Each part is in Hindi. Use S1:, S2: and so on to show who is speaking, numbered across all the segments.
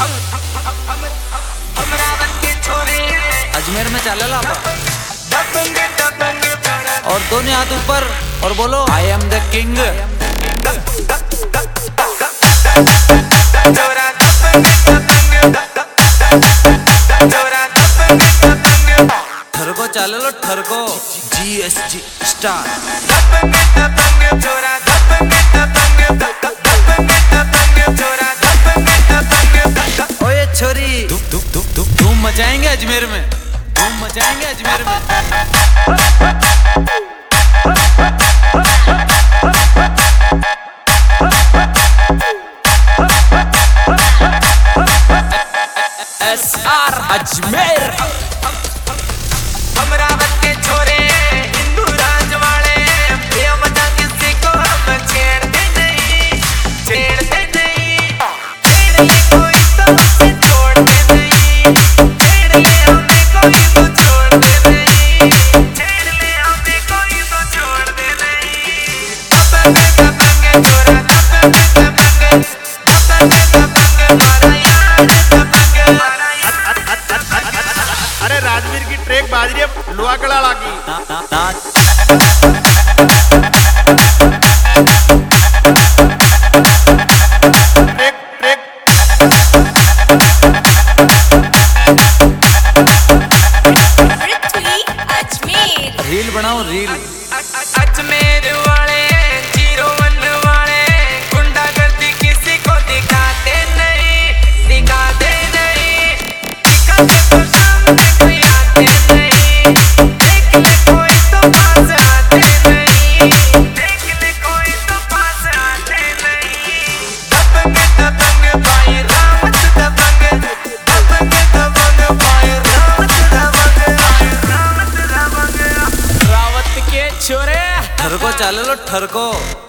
S1: अजमेर में चला ला और दोनों हाथ ऊपर और बोलो आई एम द किंग। ठरको चल लो ठरको GSG स्टार। ओए छोरी धूम मचाएंगे अजमेर में, धूम मचाएंगे अजमेर में। SR अजमेर।
S2: अमरावत के छोरे हिंदू राज वाले बेमजा किसी को हम छेड़ते नहीं, छेड़ते नहीं। छेड़ ले कोई तो उसे छोड़ते नहीं, छेड़ ले हमें कोई तो छोड़ते नहीं, छेड़ ले हमें कोई तो छोड़ते नहीं। दबंगे दबंगे छोरा दबंगे दबंगे दबंगे दबंगे मारा यार दबंगे।
S3: अरे राजवीर की ट्रैक बाज रही है लोहा कड़ा की।
S1: रील बनाओ रील।
S2: अजमेर वाले 01 वाले गुंडागर्दी किसी को दिखाते नहीं, दिखाते नहीं, दिखाते तो सामने कोई आते नहीं। देख ले कोई तो पास आते नहीं, देख ले कोई तो पास आते नहीं। दबंगे दबंगे भाई रावत दबंगे, दबंगे दबंगे भाई रावत दबंगे, रावत दबंगे। रावत के छोरे
S1: ठरको चल लो ठरको।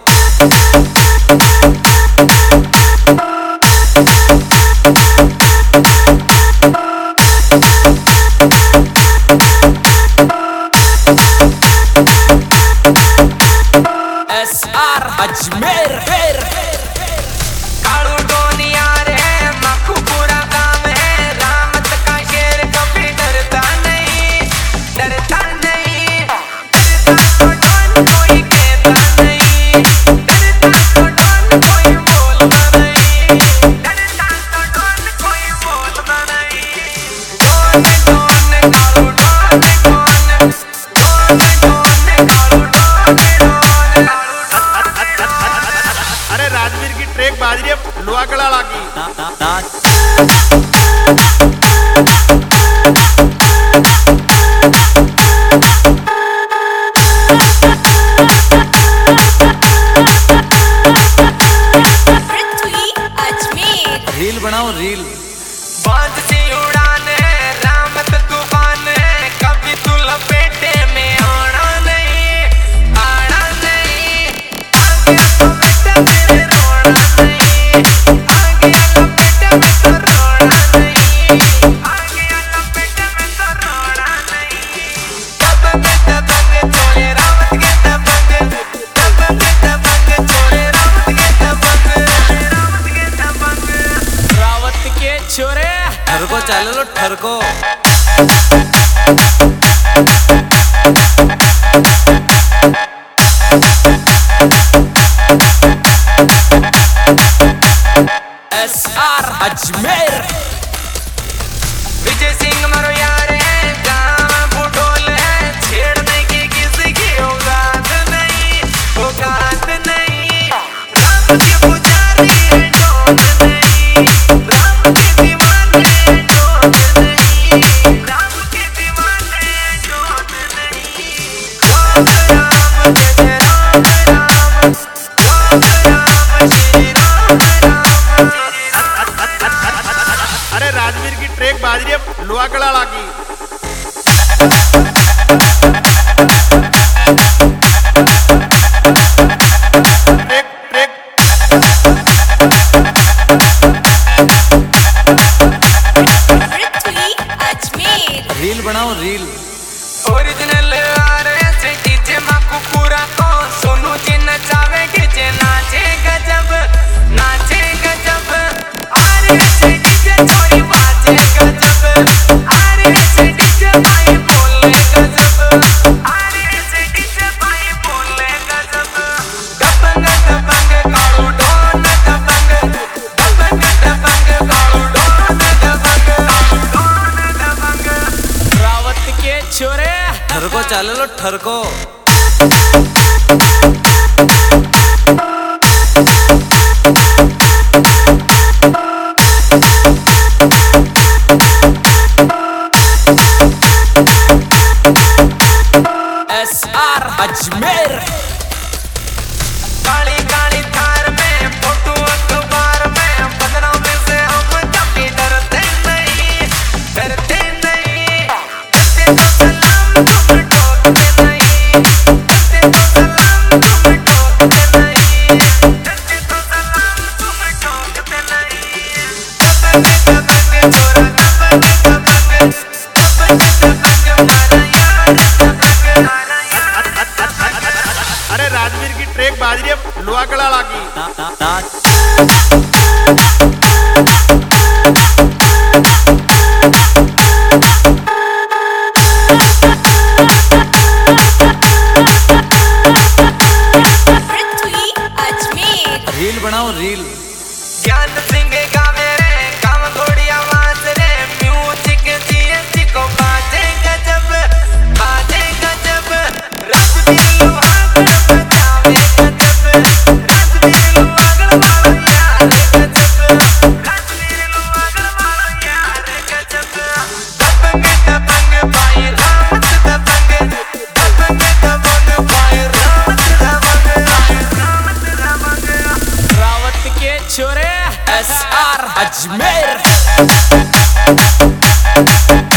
S1: SR अजमेर।
S2: कालू डोनिया रे मखू पूरा काम है, रामत का शेर कभी डरता नहीं, डरता नहीं। डरता तो डॉन कोई कहता नहीं, डरता तो डॉन कोई बोलता नहीं, डरता तो डॉन कोई बोलता नहीं। Don don Kalu don don, don don Kalu don don.
S3: अरे राजवीर की ट्रैक बाज रही है लोहा कड़ा की।
S1: रील बनाओ रील।
S2: बांध सी उड़ान है रामत तूफान है, कभी तू लपेटे में आना नहीं, आना नहीं। आ गया तो बेटा मेरे रोना नहीं, आ गया तो बेटा मैं तो रोना नहीं, आ गया तो बेटा मैं तो रोना नहीं। दबंगे दबंगे छोरे रावत के दबंगे, दबंगे दबंगे छोरे रावत के दबंगे, रावत के दबंगे। रावत के छोरे
S1: ठरको चल लो ठरको। SR अजमेर।
S2: विजय सिंह मरो यार है, गाँव बुटोल है, छेड़ने की किसी की औकात नहीं, औकात नहीं। राम के पुजारी है डोन नहीं, राम के दीवाने हैं डोन नहीं, राम के दीवाने हैं डोन नहीं। राम राम जय राम राम, राम राम श्री राम राम।
S3: अरे राजवीर की ट्रैक बाज रही है लोहा कड़ा की।
S1: रील बनाओ रील।
S2: ओरिजिनल आरएस डीजे माकू पूरा को सोनू जी नचावे के जे नाचे गजब, नाचे गजब। आरएस डीजे बाजे गजब आरे से डीजे भाई बोले गजब आरे से डीजे भाई बोले गजब दबंग दबंग कालू डोन दबंग दबंग दबंग कालू डोन दबंग रावत के छोरे
S1: ठरको चाले लो ठरको।
S2: SR अजमेर काली काली थार में फोटो अखबार में 15 में से हम कभी डरते नहीं डरते तो सलाम तुम ठोकते नहीं करते तो सलाम तुम ठोकते नहीं करते तो सलाम तुम ठोकते नहीं दबंग दबंग छोरा दबंग दबंग दबंग दबंग मारा यार दबंग
S3: अरे राजवीर की ट्रैक बाज रही है लोहागड़ा की।
S4: पृथ्वी अजमेर
S1: रील बनाओ रील।
S2: ज्ञान सिंह गावे रे काम थोड़ी आवाज रे म्यूजिक जीएसटी को बाजे गजब राजवीर लोहागड़ बजावे गजब राजवीर लोहागड़ वाला यार गजब राजवीर लोहागड़ वाला यार गजब दबंग दबंग भाई रावत दबंग दबंग दबंग भाई रावत दबंग रावत के छोरे SR अजमेर।